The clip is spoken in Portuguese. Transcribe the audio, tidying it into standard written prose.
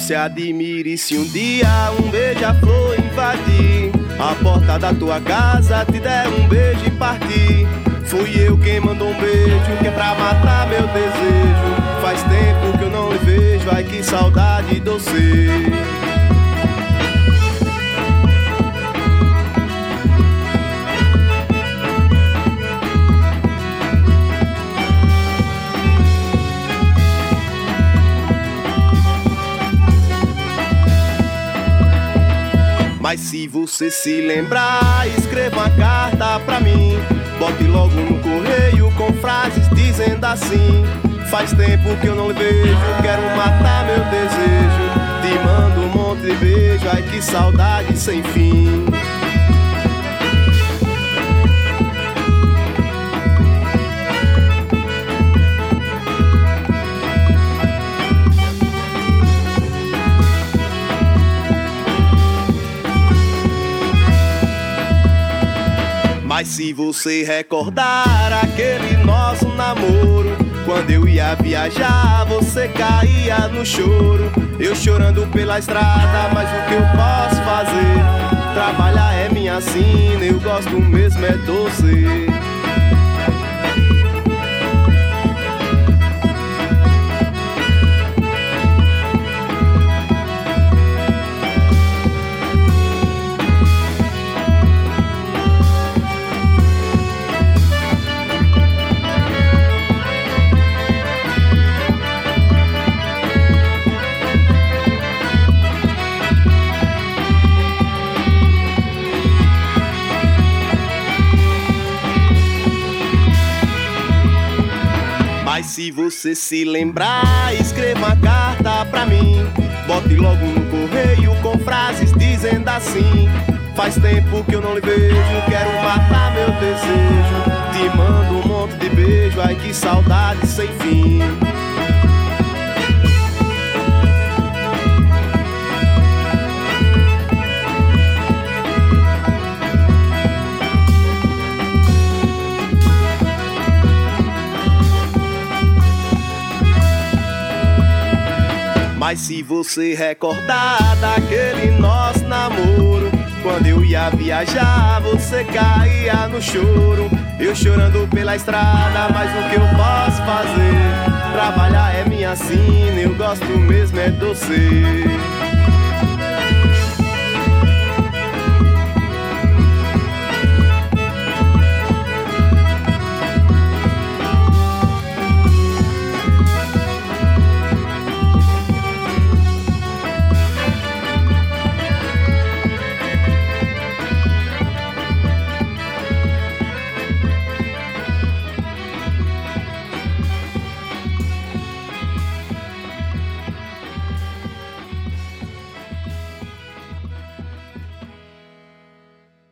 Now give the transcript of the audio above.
se admire se um dia um beija-flor invadir a porta da tua casa, te der um beijo e partir. Fui eu quem mandou um beijo, que é pra matar meu desejo. Faz tempo que eu não lhe vejo, ai que saudade doce. Mas se você se lembrar, escreva uma carta pra mim. Bote logo no correio com frases dizendo assim: faz tempo que eu não lhe vejo, quero matar meu desejo. Te mando um monte de beijo, ai que saudade sem fim. Mas se você recordar aquele nosso namoro, quando eu ia viajar, você caía no choro. Eu chorando pela estrada, mas o que eu posso fazer? Trabalhar é minha sina, eu gosto mesmo é doce. Mas se você se lembrar, escreva uma carta pra mim. Bote logo no correio com frases dizendo assim: faz tempo que eu não lhe vejo, quero matar meu desejo. Te mando um monte de beijo, ai que saudade sem fim. Mas se você recordar daquele nosso namoro, quando eu ia viajar, você caía no choro. Eu chorando pela estrada, mas o que eu posso fazer? Trabalhar é minha sina, eu gosto mesmo é doce.